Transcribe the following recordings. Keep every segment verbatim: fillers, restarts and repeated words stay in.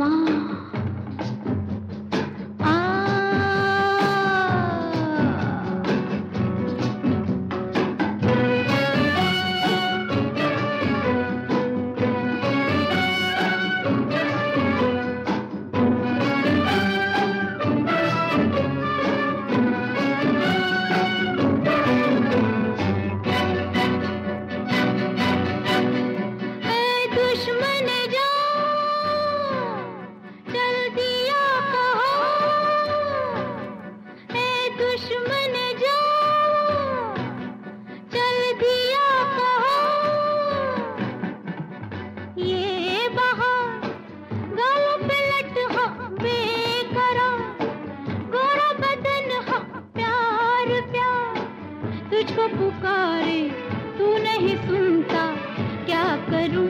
तुझको पुकारे तू नहीं सुनता, क्या करूं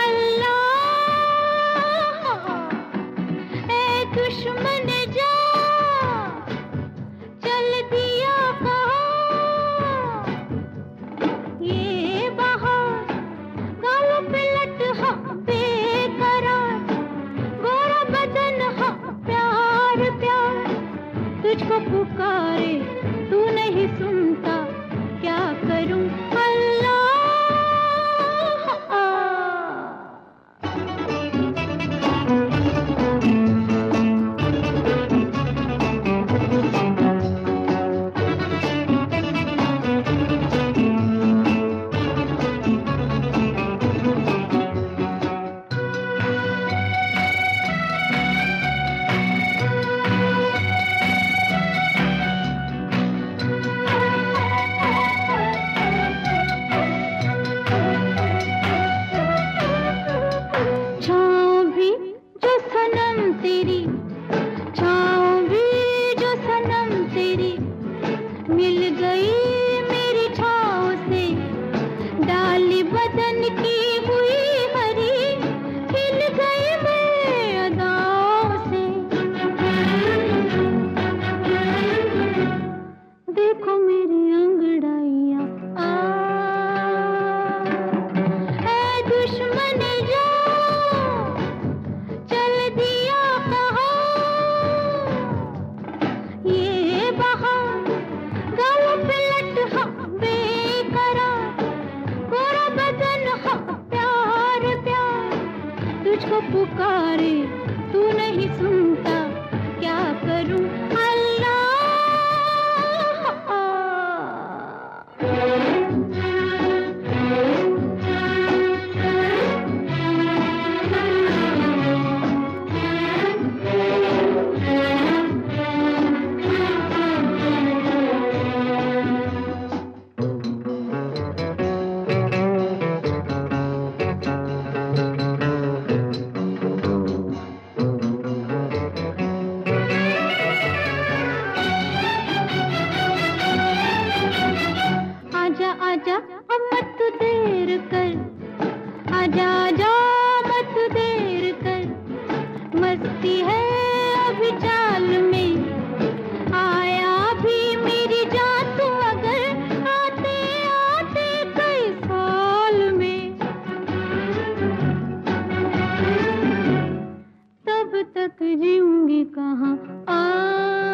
अल्लाह। ए दुश्मन जा चल दिया कहाँ, ये बहार गालों पे लट हाँ बेकरार, गोरा बदन हाँ प्यार प्यार। तुझको पुकारे तू नहीं सुनता, क्या करूं अल्लाह। तेरी छाँव भी जो सनम तेरी, मिल गई मेरी छाँव से डाली बदन की हुई हरी, खिल गई मैं अदाओं से। देखो मेरी अंगड़ाइयाँ आ, ऐ दुश्मन जा चल दिया तुझको पुकारे तू नहीं सुनता, क्या करूं अल्लाह। आजा आजा अब मत देर कर, आजा आजा मत देर कर, मस्ती है अभी चाल में, आया भी मेरी जान तू अगर आते आते कई साल में। तब तक जीऊंगी कहाँ आ